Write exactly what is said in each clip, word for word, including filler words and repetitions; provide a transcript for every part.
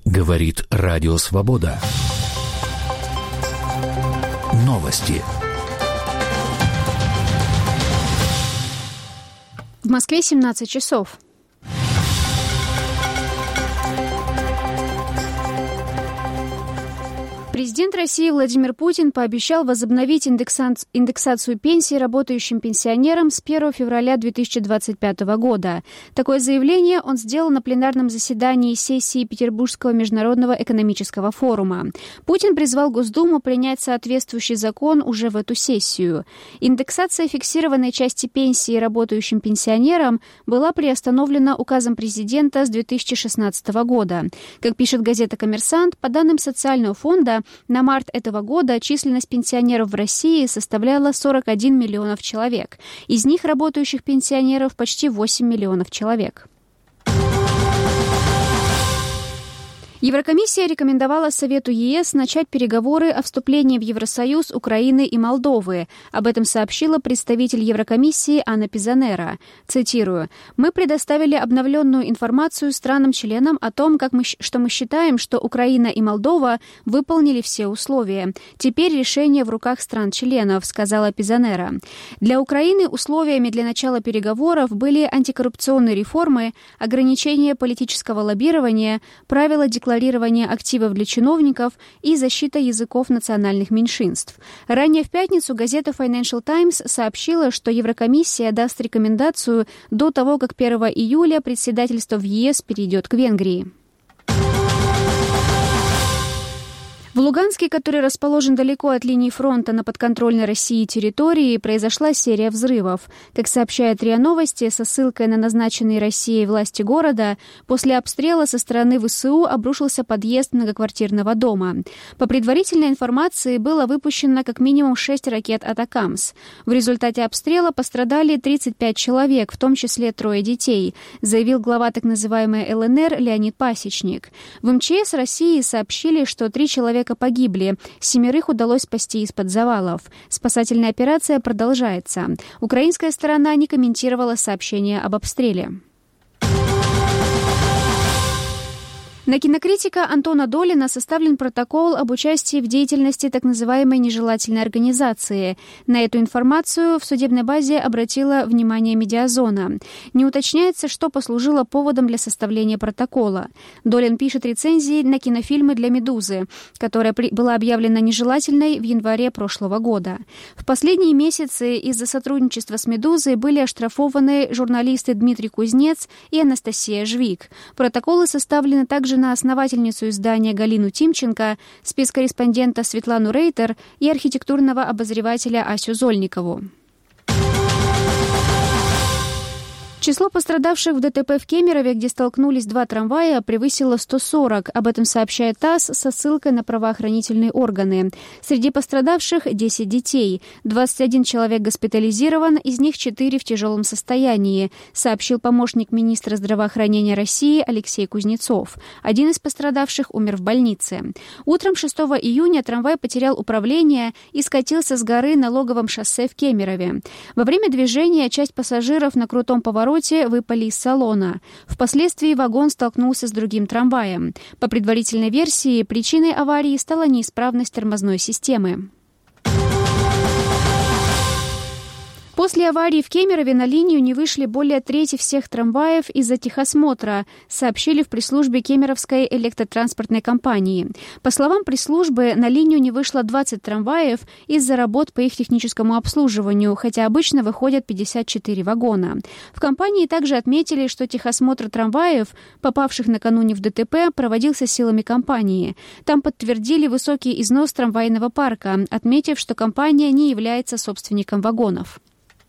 Говорит Радио Свобода. Новости. В Москве семнадцать часов. Президент России Владимир Путин пообещал возобновить индексацию пенсий работающим пенсионерам с первого февраля две тысячи двадцать пятого года. Такое заявление он сделал на пленарном заседании сессии Петербургского международного экономического форума. Путин призвал Госдуму принять соответствующий закон уже в эту сессию. Индексация фиксированной части пенсии работающим пенсионерам была приостановлена указом президента с две тысячи шестнадцатого года. Как пишет газета «Коммерсант», по данным Социального фонда, на март этого года численность пенсионеров в России составляла сорок один миллионов человек. Из них работающих пенсионеров почти восемь миллионов человек. Еврокомиссия рекомендовала Совету ЕС начать переговоры о вступлении в Евросоюз Украины и Молдовы. Об этом сообщила представитель Еврокомиссии Анна Пизанера. Цитирую: «Мы предоставили обновленную информацию странам-членам о том, как мы, что мы считаем, что Украина и Молдова выполнили все условия. Теперь решение в руках стран-членов», — сказала Пизанера. Для Украины условиями для начала переговоров были антикоррупционные реформы, ограничение политического лоббирования, правила декларации, декларирование активов для чиновников и защита языков национальных меньшинств. Ранее в пятницу газета Financial Times сообщила, что Еврокомиссия даст рекомендацию до того, как первого июля председательство в ЕС перейдет к Венгрии. В Луганске, который расположен далеко от линии фронта на подконтрольной России территории, произошла серия взрывов. Как сообщает РИА Новости, со ссылкой на назначенные Россией власти города, после обстрела со стороны ВСУ обрушился подъезд многоквартирного дома. По предварительной информации, было выпущено как минимум шесть ракет «Атакамс». В результате обстрела пострадали тридцать пять человек, в том числе трое детей, заявил глава так называемой ЛНР Леонид Пасечник. В МЧС России сообщили, что три человека погибли, семерых удалось спасти из-под завалов. Спасательная операция продолжается. Украинская сторона не комментировала сообщение об обстреле. На кинокритика Антона Долина составлен протокол об участии в деятельности так называемой нежелательной организации. На эту информацию в судебной базе обратила внимание «Медиазона». Не уточняется, что послужило поводом для составления протокола. Долин пишет рецензии на кинофильмы для «Медузы», которая была объявлена нежелательной в январе прошлого года. В последние месяцы из-за сотрудничества с «Медузой» были оштрафованы журналисты Дмитрий Кузнец и Анастасия Жвик. Протоколы составлены также на основательницу издания Галину Тимченко, спецкорреспондента Светлану Рейтер и архитектурного обозревателя Асю Зольникову. Число пострадавших в ДТП в Кемерове, где столкнулись два трамвая, превысило сто сорок. Об этом сообщает ТАСС со ссылкой на правоохранительные органы. Среди пострадавших десять детей. двадцать один человек госпитализирован, из них четыре в тяжелом состоянии, сообщил помощник министра здравоохранения России Алексей Кузнецов. Один из пострадавших умер в больнице. Утром шестого июня трамвай потерял управление и скатился с горы на Логовом шоссе в Кемерове. Во время движения часть пассажиров на крутом повороте выпали из салона. Впоследствии вагон столкнулся с другим трамваем. По предварительной версии, причиной аварии стала неисправность тормозной системы. После аварии в Кемерове на линию не вышли более трети всех трамваев из-за техосмотра, сообщили в пресс-службе Кемеровской электротранспортной компании. По словам пресс-службы, на линию не вышло двадцать трамваев из-за работ по их техническому обслуживанию, хотя обычно выходят пятьдесят четыре вагона. В компании также отметили, что техосмотр трамваев, попавших накануне в ДТП, проводился силами компании. Там подтвердили высокий износ трамвайного парка, отметив, что компания не является собственником вагонов.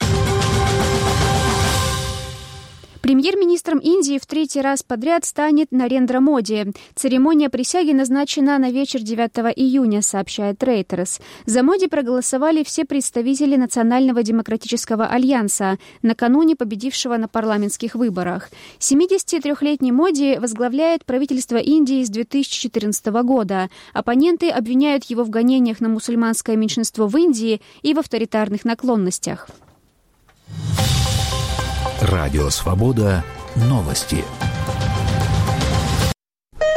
Премьер-министром Индии в третий раз подряд станет Нарендра Моди. Церемония присяги назначена на вечер девятого июня, сообщает Reuters. За Моди проголосовали все представители Национального демократического альянса, накануне победившего на парламентских выборах. семидесятитрёхлетний Моди возглавляет правительство Индии с две тысячи четырнадцатого года. Оппоненты обвиняют его в гонениях на мусульманское меньшинство в Индии и в авторитарных наклонностях. Радио Свобода. Новости.